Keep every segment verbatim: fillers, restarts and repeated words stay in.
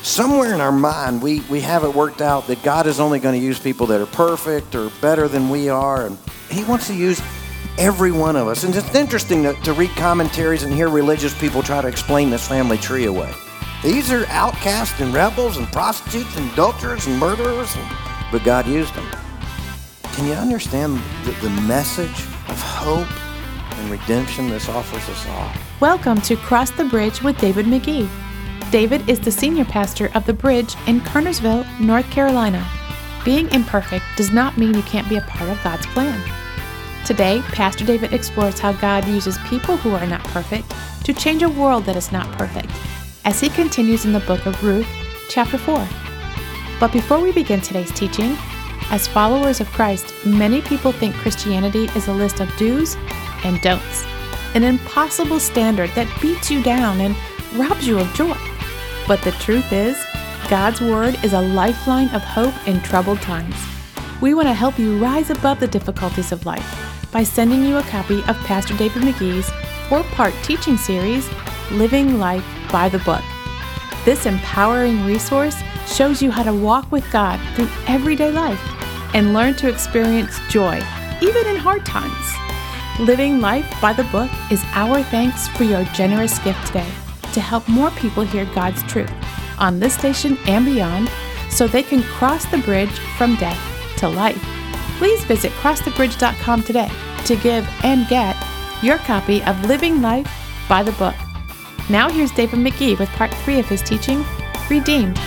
Somewhere in our mind, we, we have it worked out that God is only going to use people that are perfect or better than we are. And he wants to use every one of us. And it's interesting to, to read commentaries and hear religious people try to explain this family tree away. These are outcasts and rebels and prostitutes and adulterers and murderers, and, but God used them. Can you understand the, the message of hope and redemption this offers us all? Welcome to Cross the Bridge with David McGee. David is the senior pastor of The Bridge in Kernersville, North Carolina. Being imperfect does not mean you can't be a part of God's plan. Today, Pastor David explores how God uses people who are not perfect to change a world that is not perfect, as he continues in the book of Ruth, chapter four. But before we begin today's teaching, as followers of Christ, many people think Christianity is a list of do's and don'ts, an impossible standard that beats you down and robs you of joy. But the truth is, God's Word is a lifeline of hope in troubled times. We want to help you rise above the difficulties of life by sending you a copy of Pastor David McGee's four-part teaching series, Living Life by the Book. This empowering resource shows you how to walk with God through everyday life and learn to experience joy, even in hard times. Living Life by the Book is our thanks for your generous gift today to help more people hear God's truth on this station and beyond so they can cross the bridge from death to life. Please visit cross the bridge dot com today to give and get your copy of Living Life by the Book. Now here's David McGee with part three of his teaching, Redeemed.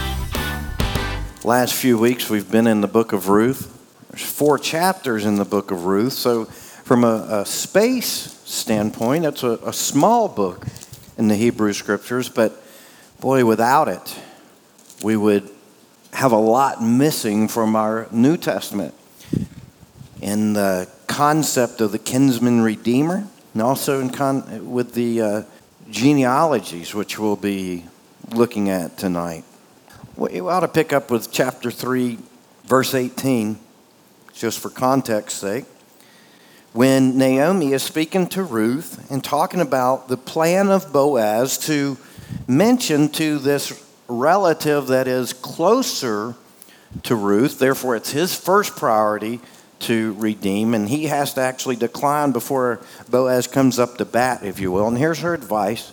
Last few weeks we've been in the book of Ruth. There's four chapters in the book of Ruth. So from a, a space standpoint, it's a, a small book in the Hebrew Scriptures. But boy, without it, we would have a lot missing from our New Testament. In the concept of the kinsman redeemer, and also in con- with the uh, genealogies, which we'll be looking at tonight. We ought to pick up with chapter three, verse eighteen, just for context's sake. When Naomi is speaking to Ruth and talking about the plan of Boaz to mention to this relative that is closer to Ruth, therefore it's his first priority to redeem, and he has to actually decline before Boaz comes up to bat, if you will. And here's her advice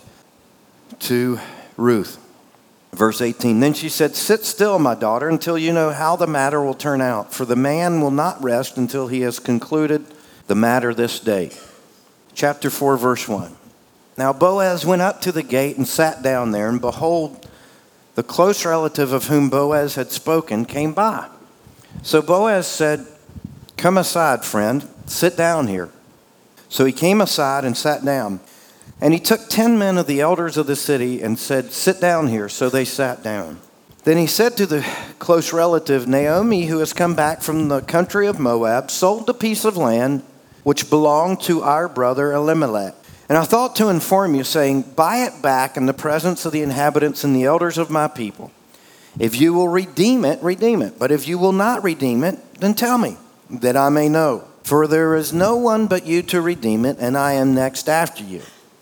to Ruth. Verse eighteen, then she said, sit still, my daughter, until you know how the matter will turn out, for the man will not rest until he has concluded the matter this day. Chapter four, verse one. Now Boaz went up to the gate and sat down there, and behold, the close relative of whom Boaz had spoken came by. So Boaz said, come aside, friend, sit down here. So he came aside and sat down. And he took ten men of the elders of the city and said, sit down here. So they sat down. Then he said to the close relative, Naomi, who has come back from the country of Moab, sold the piece of land which belonged to our brother Elimelech. And I thought to inform you, saying, buy it back in the presence of the inhabitants and the elders of my people. If you will redeem it, redeem it. But if you will not redeem it, then tell me, that I may know. For there is no one but you to redeem it, and I am next after you.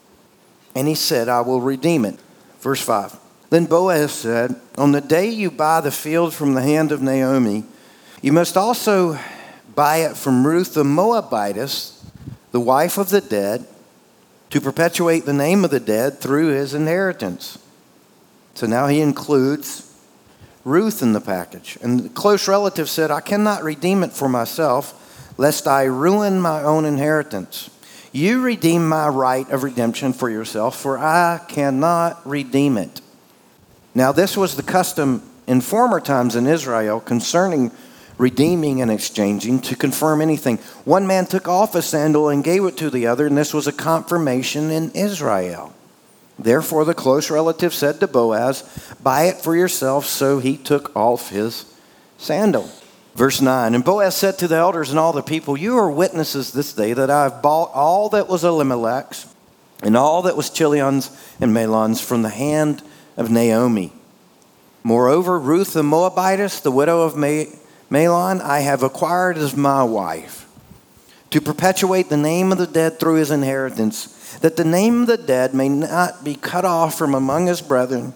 And he said, I will redeem it. Verse five. Then Boaz said, on the day you buy the field from the hand of Naomi, you must also buy it from Ruth the Moabitess, the wife of the dead, to perpetuate the name of the dead through his inheritance. So now he includes Ruth in the package. And the close relative said, I cannot redeem it for myself, lest I ruin my own inheritance. You redeem my right of redemption for yourself, for I cannot redeem it. Now this was the custom in former times in Israel concerning redeeming and exchanging to confirm anything. One man took off a sandal and gave it to the other, and this was a confirmation in Israel. Therefore the close relative said to Boaz, buy it for yourself. So he took off his sandal. Verse nine, and Boaz said to the elders and all the people, you are witnesses this day that I have bought all that was Elimelech's and all that was Chilion's and Mahlon's from the hand of Naomi. Moreover, Ruth the Moabitess, the widow of Mahlon, I have acquired as my wife, to perpetuate the name of the dead through his inheritance, that the name of the dead may not be cut off from among his brethren,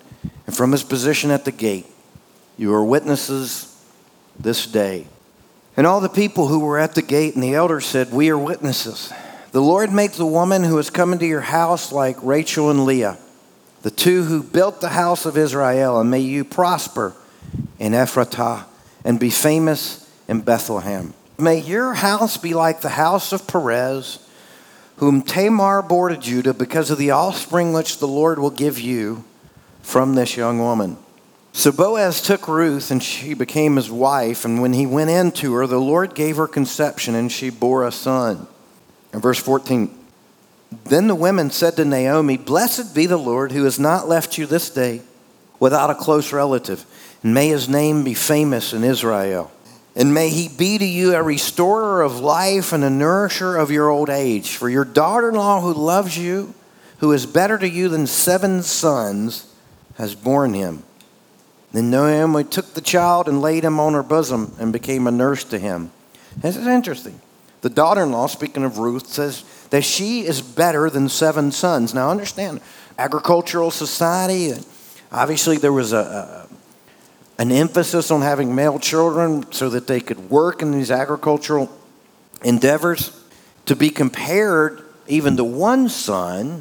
and from his position at the gate. You are witnesses this day. And all the people who were at the gate and the elders said, we are witnesses. The Lord make the woman who has come into your house like Rachel and Leah, the two who built the house of Israel, and may you prosper in Ephratah and be famous in Bethlehem. May your house be like the house of Perez, whom Tamar bore to Judah, because of the offspring which the Lord will give you from this young woman. So Boaz took Ruth, and she became his wife. And when he went in to her, the Lord gave her conception, and she bore a son. And verse fourteen, then the women said to Naomi, blessed be the Lord, who has not left you this day without a close relative. And may his name be famous in Israel. And may he be to you a restorer of life and a nourisher of your old age. For your daughter-in-law who loves you, who is better to you than seven sons, has borne him. Then Naomi took the child and laid him on her bosom and became a nurse to him. This is interesting. The daughter-in-law, speaking of Ruth, says that she is better than seven sons. Now understand, agricultural society, obviously there was a, a an emphasis on having male children so that they could work in these agricultural endeavors. To be compared even to one son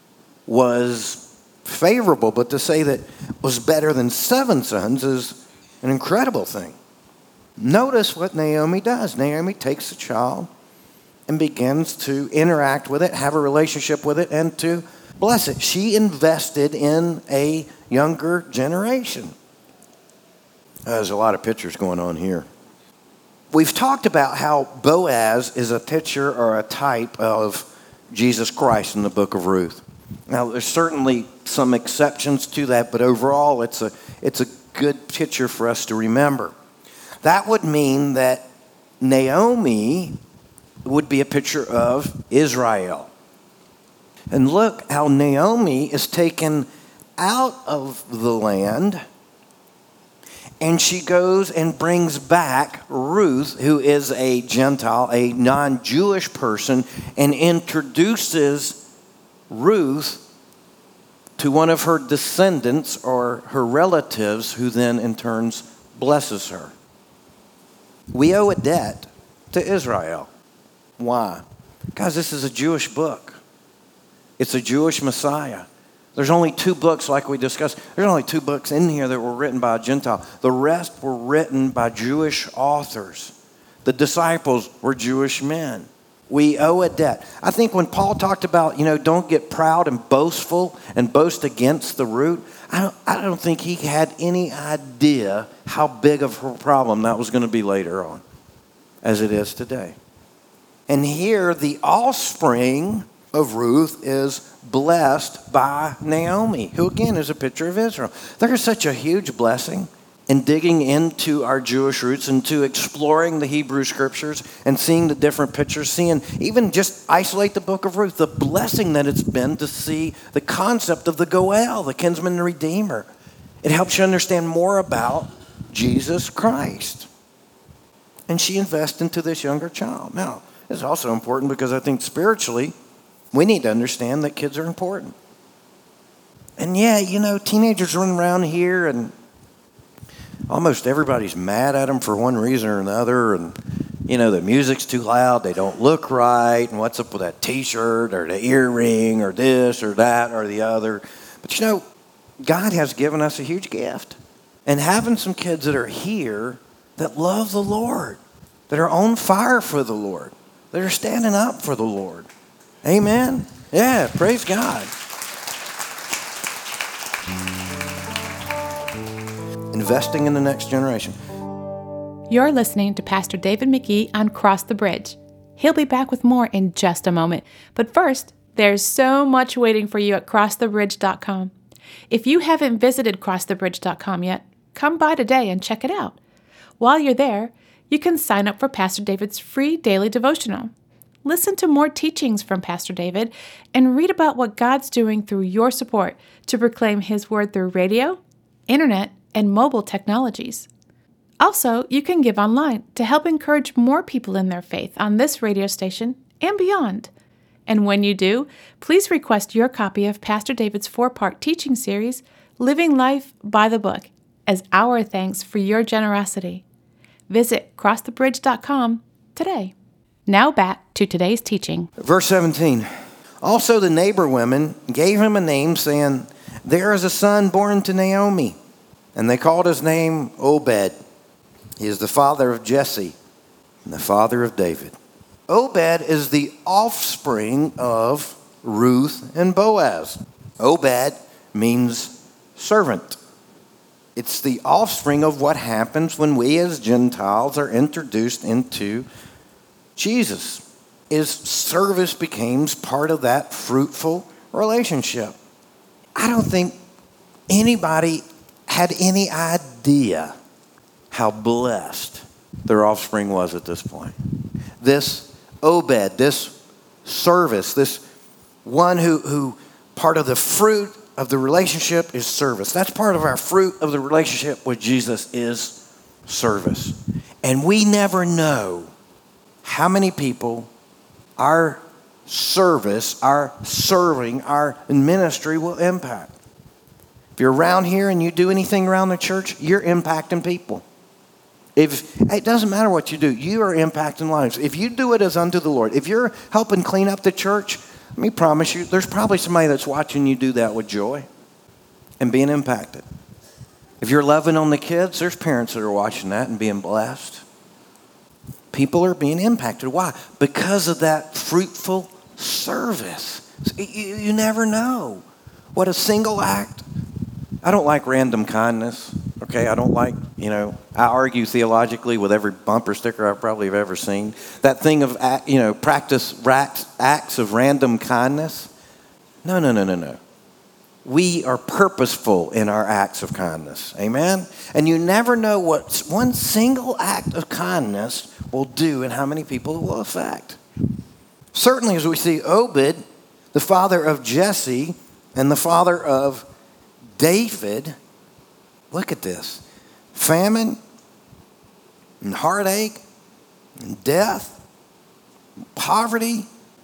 was favorable, but to say that was better than seven sons is an incredible thing. Notice what Naomi does. Naomi takes the child and begins to interact with it, have a relationship with it, and to bless it. She invested in a younger generation. There's a lot of pictures going on here. We've talked about how Boaz is a picture or a type of Jesus Christ in the book of Ruth. Now, there's certainly some exceptions to that, but overall, it's a it's a good picture for us to remember. That would mean that Naomi would be a picture of Israel. And look how Naomi is taken out of the land, and she goes and brings back Ruth, who is a Gentile, a non-Jewish person, and introduces Ruth to one of her descendants or her relatives, who then in turn blesses her. We owe a debt to Israel. Why? Guys, this is a Jewish book. It's a Jewish Messiah. There's only two books, like we discussed. There's only two books in here that were written by a Gentile. The rest were written by Jewish authors. The disciples were Jewish men. We owe a debt. I think when Paul talked about, you know, don't get proud and boastful and boast against the root, I don't, I don't think he had any idea how big of a problem that was going to be later on, as it is today. And here, the offspring of Ruth is blessed by Naomi, who again is a picture of Israel. There is such a huge blessing in digging into our Jewish roots and to exploring the Hebrew scriptures and seeing the different pictures, seeing even just isolate the book of Ruth, the blessing that it's been to see the concept of the Goel, the kinsman and redeemer. It helps you understand more about Jesus Christ. And she invests into this younger child. Now, it's also important because I think spiritually, we need to understand that kids are important. And yeah, you know, teenagers run around here and almost everybody's mad at them for one reason or another. And, you know, the music's too loud, they don't look right, and what's up with that t-shirt or the earring or this or that or the other. But, you know, God has given us a huge gift. And having some kids that are here that love the Lord, that are on fire for the Lord, that are standing up for the Lord. Amen? Yeah, praise God. Investing in the next generation. You're listening to Pastor David McGee on Cross the Bridge. He'll be back with more in just a moment. But first, there's so much waiting for you at cross the bridge dot com. If you haven't visited cross the bridge dot com yet, come by today and check it out. While you're there, you can sign up for Pastor David's free daily devotional. Listen to more teachings from Pastor David and read about what God's doing through your support to proclaim His word through radio, internet, and mobile technologies. Also, you can give online to help encourage more people in their faith on this radio station and beyond. And when you do, please request your copy of Pastor David's four-part teaching series, Living Life by the Book as our thanks for your generosity. Visit cross the bridge dot com today. Now back to today's teaching. Verse seventeen. Also the neighbor women gave him a name, saying, there is a son born to Naomi. And they called his name Obed. He is the father of Jesse and the father of David. Obed is the offspring of Ruth and Boaz. Obed means servant. It's the offspring of what happens when we as Gentiles are introduced into Jesus. Is service becomes part of that fruitful relationship. I don't think anybody had any idea how blessed their offspring was at this point. This Obed, this service, this one who, who part of the fruit of the relationship is service. That's part of our fruit of the relationship with Jesus is service. And we never know how many people our service, our serving, our ministry will impact. If you're around here and you do anything around the church, you're impacting people. If it doesn't matter what you do, you are impacting lives. If you do it as unto the Lord, if you're helping clean up the church, let me promise you, there's probably somebody that's watching you do that with joy and being impacted. If you're loving on the kids, there's parents that are watching that and being blessed. People are being impacted. Why? Because of that fruitful service. You, you never know what a single act. I don't like random kindness. Okay, I don't like, you know, I argue theologically with every bumper sticker I probably have ever seen. That thing of, you know, practice acts of random kindness. No, no, no, no, no. We are purposeful in our acts of kindness. Amen? And you never know what one single act of kindness will do and how many people it will affect. Certainly as we see Obed, the father of Jesse and the father of David, look at this. Famine and heartache and death, and poverty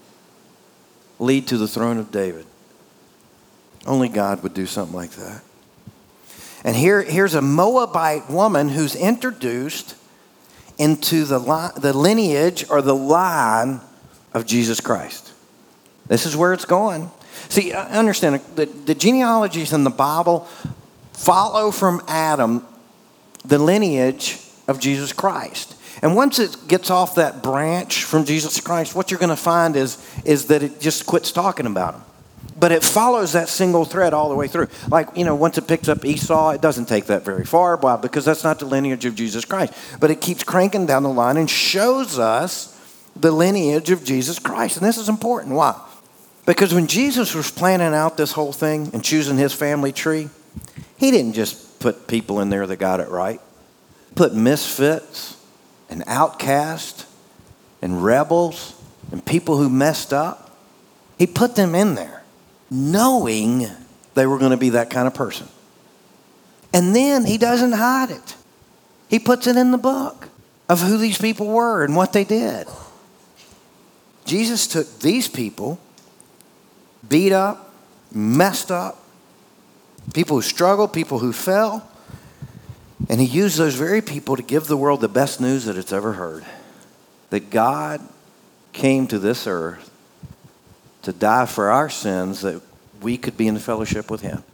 lead to the throne of David. Only God would do something like that. And here, here's a Moabite woman who's introduced into the, li- the lineage or the line of Jesus Christ. This is where it's going. See, understand, the, the genealogies in the Bible follow from Adam the lineage of Jesus Christ. And once it gets off that branch from Jesus Christ, what you're going to find is, is that it just quits talking about him. But it follows that single thread all the way through. Like, you know, once it picks up Esau, it doesn't take that very far. Why? Because that's not the lineage of Jesus Christ. But it keeps cranking down the line and shows us the lineage of Jesus Christ. And this is important. Why? Because when Jesus was planning out this whole thing and choosing his family tree, he didn't just put people in there that got it right. He put misfits and outcasts and rebels and people who messed up. He put them in there, knowing they were going to be that kind of person. And then he doesn't hide it. He puts it in the book of who these people were and what they did. Jesus took these people, beat up, messed up, people who struggled, people who fell, and he used those very people to give the world the best news that it's ever heard. That God came to this earth to die for our sins that we could be in fellowship with him.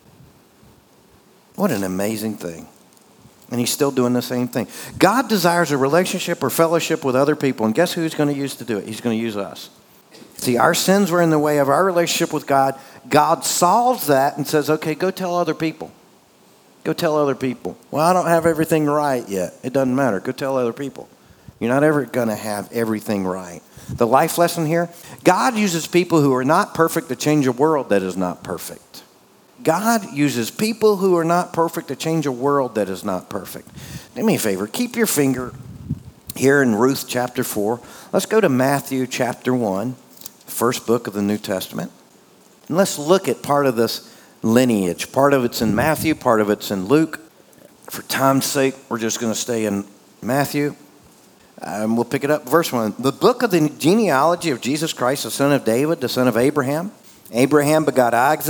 What an amazing thing. And he's still doing the same thing. God desires a relationship or fellowship with other people. And guess who he's going to use to do it? He's going to use us. See, our sins were in the way of our relationship with God. God solves that and says, okay, go tell other people. Go tell other people. Well, I don't have everything right yet. It doesn't matter. Go tell other people. You're not ever going to have everything right. The life lesson here, God uses people who are not perfect to change a world that is not perfect. God uses people who are not perfect to change a world that is not perfect. Do me a favor. Keep your finger here in Ruth chapter four. Let's go to Matthew chapter one, first book of the New Testament. And let's look at part of this lineage. Part of it's in Matthew, part of it's in Luke. For time's sake, we're just going to stay in Matthew. Um, we'll pick it up, verse one. The book of the genealogy of Jesus Christ, the son of David, the son of Abraham. Abraham begot Isaac.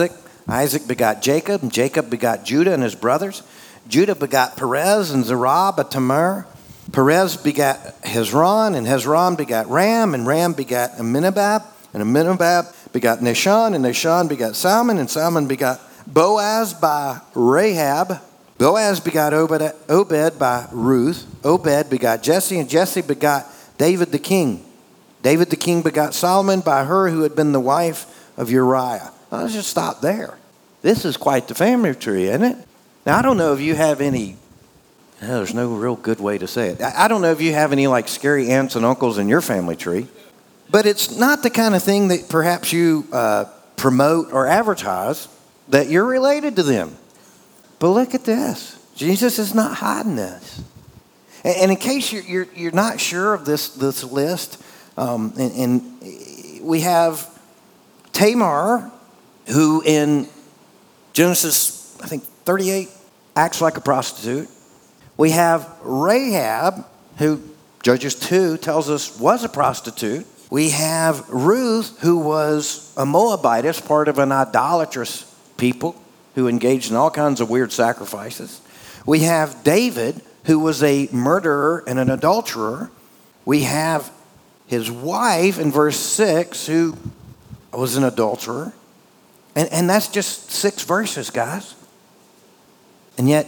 Isaac begot Jacob, and Jacob begot Judah and his brothers. Judah begot Perez and Zerah and Tamar. Perez begat Hezron, and Hezron begat Ram, and Ram begat Aminadab, and Aminadab begot Nahshon, and Nahshon begot Salmon, and Salmon begot Boaz by Rahab. Boaz begot Obed, Obed by Ruth. Obed begot Jesse, and Jesse begot David the king. David the king begot Solomon by her who had been the wife of Uriah. Well, let's just stop there. This is quite the family tree, isn't it? Now, I don't know if you have any, no, there's no real good way to say it. I don't know if you have any like scary aunts and uncles in your family tree, but it's not the kind of thing that perhaps you uh, promote or advertise that you're related to them. But look at this. Jesus is not hiding this. And, and in case you're, you're, you're not sure of this, this list, um, and, and we have Tamar, who in Genesis, I think, thirty-eight, acts like a prostitute. We have Rahab, who Judges two tells us was a prostitute. We have Ruth, who was a Moabitess, part of an idolatrous people who engaged in all kinds of weird sacrifices. We have David, who was a murderer and an adulterer. We have his wife in verse six, who was an adulterer. And, and that's just six verses, guys. And yet,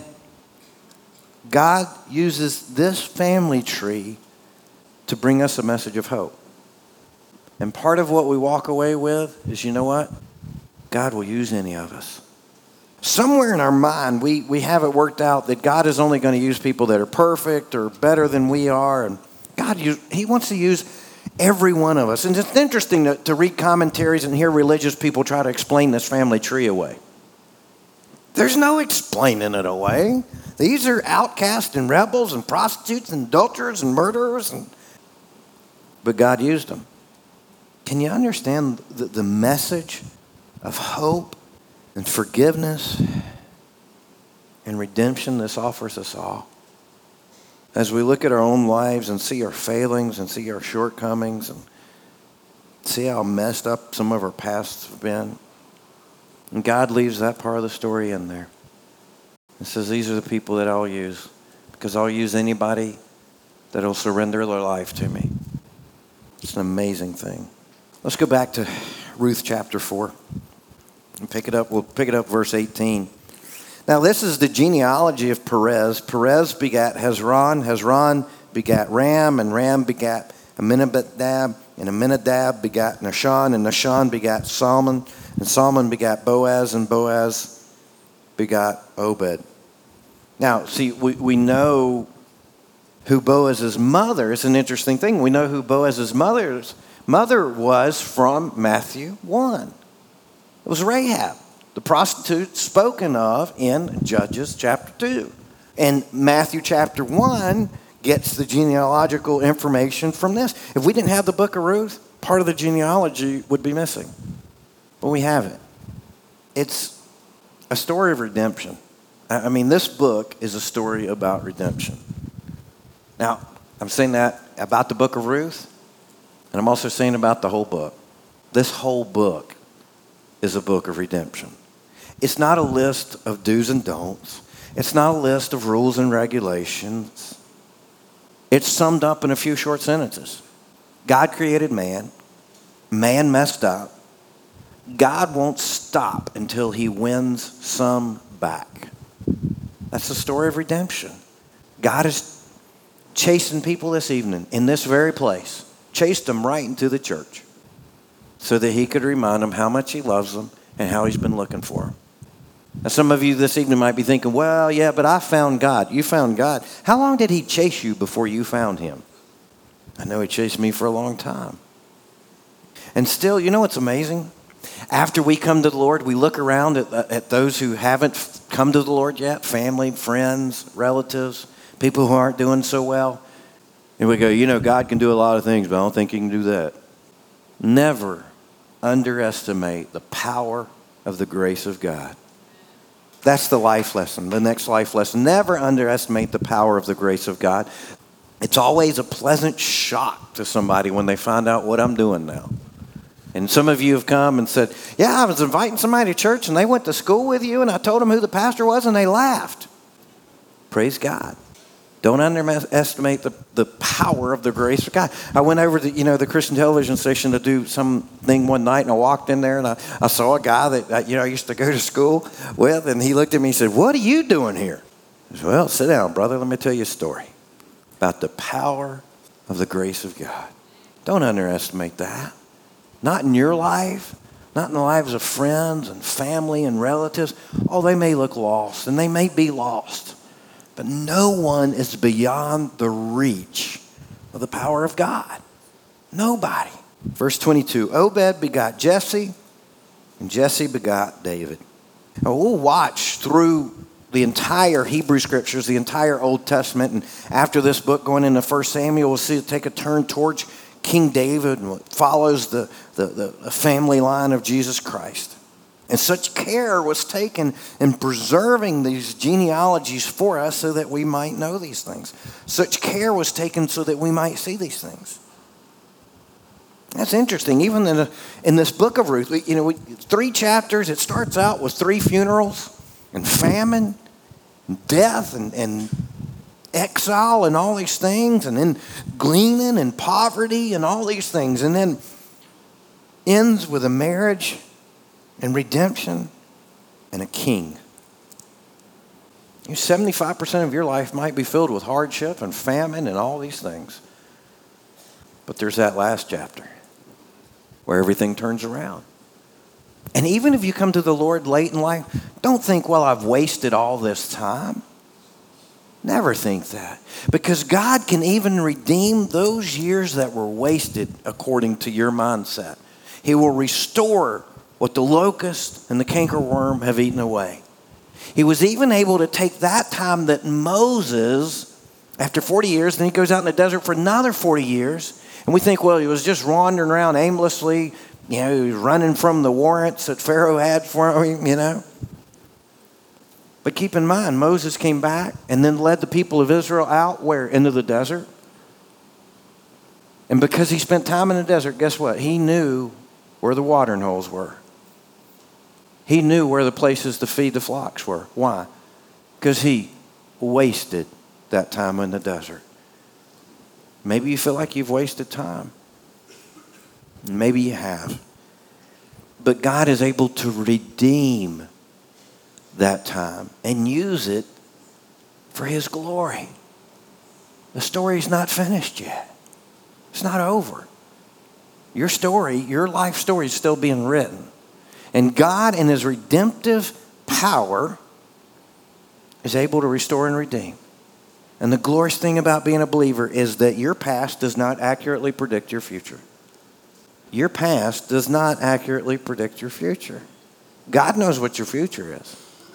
God uses this family tree to bring us a message of hope. And part of what we walk away with is, you know what? God will use any of us. Somewhere in our mind, we, we have it worked out that God is only going to use people that are perfect or better than we are. And God, he wants to use every one of us. And it's interesting to, to read commentaries and hear religious people try to explain this family tree away. There's no explaining it away. These are outcasts and rebels and prostitutes and adulterers and murderers. And, but God used them. Can you understand the, the message of hope and forgiveness and redemption this offers us all? As we look at our own lives and see our failings and see our shortcomings and see how messed up some of our pasts have been, and God leaves that part of the story in there. It says, these are the people that I'll use, because I'll use anybody that will surrender their life to me. It's an amazing thing. Let's go back to Ruth chapter four and pick it up. We'll pick it up verse eighteen. Now, this is the genealogy of Perez. Perez begat Hezron. Hezron begat Ram, and Ram begat Aminadab, and Aminadab begat Nahshon, and Nahshon begat Salmon, and Salmon begat Boaz, and Boaz begot Obed. Now, see, we, we know who Boaz's mother is. An interesting thing. We know who Boaz's mother's mother was from Matthew one. It was Rahab, the prostitute spoken of in Judges chapter two. And Matthew chapter one gets the genealogical information from this. If we didn't have the book of Ruth, part of the genealogy would be missing. But we have it. It's a story of redemption. I mean, this book is a story about redemption. Now, I'm saying that about the book of Ruth, and I'm also saying about the whole book. This whole book is a book of redemption. It's not a list of do's and don'ts. It's not a list of rules and regulations. It's summed up in a few short sentences. God created man. Man messed up. God won't stop until he wins some back. That's the story of redemption. God is chasing people this evening in this very place. Chased them right into the church so that he could remind them how much he loves them and how he's been looking for them. Now, some of you this evening might be thinking, well, yeah, but I found God. You found God. How long did he chase you before you found him? I know he chased me for a long time. And still, you know what's amazing? After we come to the Lord, we look around at, at those who haven't come to the Lord yet, family, friends, relatives, people who aren't doing so well. And we go, you know, God can do a lot of things, but I don't think he can do that. Never underestimate the power of the grace of God. That's the life lesson, the next life lesson. Never underestimate the power of the grace of God. It's always a pleasant shock to somebody when they find out what I'm doing now. And some of you have come and said, yeah, I was inviting somebody to church and they went to school with you and I told them who the pastor was and they laughed. Praise God. Don't underestimate the, the power of the grace of God. I went over to, you know, the Christian television station to do something one night, and I walked in there, and I, I saw a guy that, you know, I used to go to school with, and he looked at me and said, what are you doing here? I said, well, sit down, brother. Let me tell you a story about the power of the grace of God. Don't underestimate that. Not in your life, not in the lives of friends and family and relatives. Oh, they may look lost, and they may be lost. But no one is beyond the reach of the power of God. Nobody. Verse twenty-two, Obed begot Jesse, and Jesse begot David. Now we'll watch through the entire Hebrew Scriptures, the entire Old Testament, and after this book going into First Samuel, we'll see it take a turn towards King David, and it follows the, the, the family line of Jesus Christ. And such care was taken in preserving these genealogies for us so that we might know these things. Such care was taken so that we might see these things. That's interesting. Even in, a, in this book of Ruth, we, you know, we, three chapters, it starts out with three funerals and famine and death and, and exile and all these things, and then gleaning and poverty and all these things, and then ends with a marriage and redemption and a king. seventy-five percent of your life might be filled with hardship and famine and all these things. But there's that last chapter where everything turns around. And even if you come to the Lord late in life, don't think, well, I've wasted all this time. Never think that. Because God can even redeem those years that were wasted according to your mindset. He will restore what the locust and the cankerworm have eaten away. He was even able to take that time that Moses, after forty years, then he goes out in the desert for another forty years. And we think, well, he was just wandering around aimlessly. You know, he was running from the warrants that Pharaoh had for him, you know. But keep in mind, Moses came back and then led the people of Israel out where? Into the desert. And because he spent time in the desert, guess what? He knew where the watering holes were. He knew where the places to feed the flocks were. Why? Because he wasted that time in the desert. Maybe you feel like you've wasted time. Maybe you have. But God is able to redeem that time and use it for His glory. The story's not finished yet. It's not over. Your story, your life story is still being written. And God, in His redemptive power, is able to restore and redeem. And the glorious thing about being a believer is that your past does not accurately predict your future. Your past does not accurately predict your future. God knows what your future is.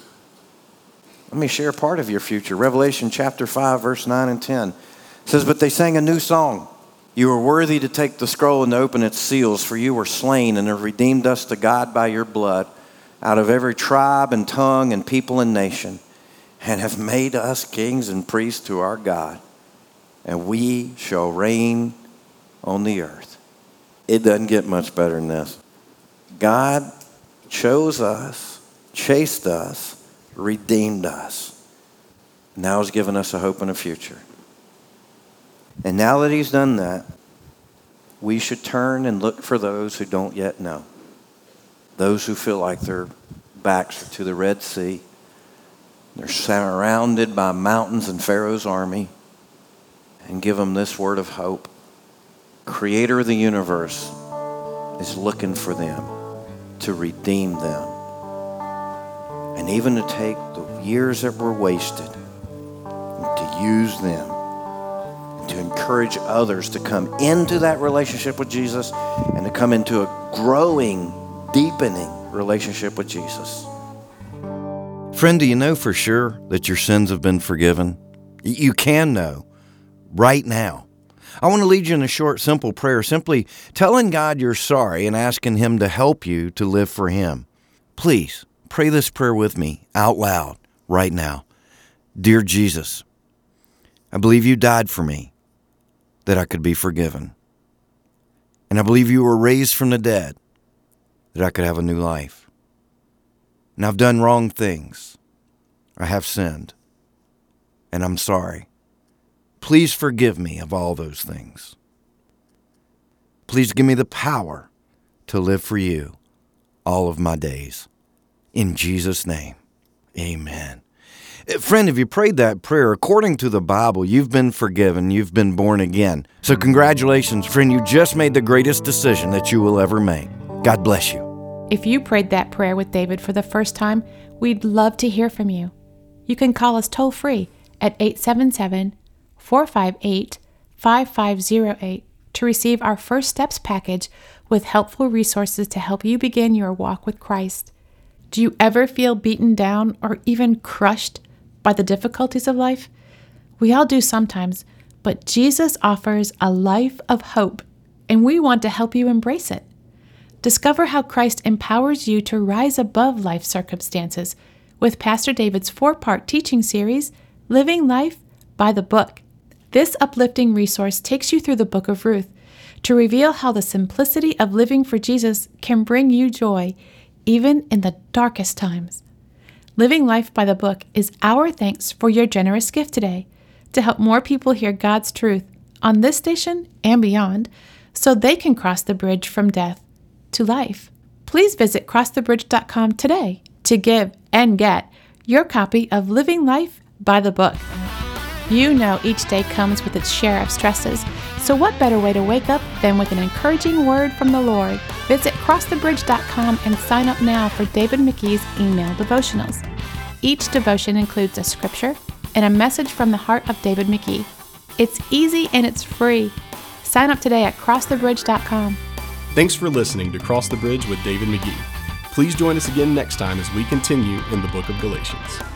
Let me share part of your future. Revelation chapter five, verse nine and ten. It says, but they sang a new song. You are worthy to take the scroll and to open its seals, for you were slain and have redeemed us to God by your blood out of every tribe and tongue and people and nation, and have made us kings and priests to our God, and we shall reign on the earth. It doesn't get much better than this. God chose us, chased us, redeemed us. Now He's given us a hope and a future. And now that He's done that, we should turn and look for those who don't yet know. Those who feel like their backs are to the Red Sea. They're surrounded by mountains and Pharaoh's army. And give them this word of hope. Creator of the universe is looking for them to redeem them. And even to take the years that were wasted and to use them. To encourage others to come into that relationship with Jesus and to come into a growing, deepening relationship with Jesus. Friend, do you know for sure that your sins have been forgiven? You can know right now. I want to lead you in a short, simple prayer, simply telling God you're sorry and asking Him to help you to live for Him. Please pray this prayer with me out loud right now. Dear Jesus, I believe you died for me, that I could be forgiven. And I believe you were raised from the dead that I could have a new life. And I've done wrong things. I have sinned. And I'm sorry. Please forgive me of all those things. Please give me the power to live for you all of my days. In Jesus' name, amen. Friend, if you prayed that prayer, according to the Bible, you've been forgiven, you've been born again. So congratulations, friend, you just made the greatest decision that you will ever make. God bless you. If you prayed that prayer with David for the first time, we'd love to hear from you. You can call us toll-free at eight seven seven, four five eight, five five zero eight to receive our First Steps package with helpful resources to help you begin your walk with Christ. Do you ever feel beaten down or even crushed by the difficulties of life? We all do sometimes, but Jesus offers a life of hope, and we want to help you embrace it. Discover how Christ empowers you to rise above life circumstances with Pastor David's four-part teaching series, Living Life by the Book. This uplifting resource takes you through the book of Ruth to reveal how the simplicity of living for Jesus can bring you joy, even in the darkest times. Living Life by the Book is our thanks for your generous gift today to help more people hear God's truth on this station and beyond so they can cross the bridge from death to life. Please visit cross the bridge dot com today to give and get your copy of Living Life by the Book. You know each day comes with its share of stresses, so what better way to wake up than with an encouraging word from the Lord? Visit cross the bridge dot com and sign up now for David McGee's email devotionals. Each devotion includes a scripture and a message from the heart of David McGee. It's easy and it's free. Sign up today at cross the bridge dot com. Thanks for listening to Cross the Bridge with David McGee. Please join us again next time as we continue in the book of Galatians.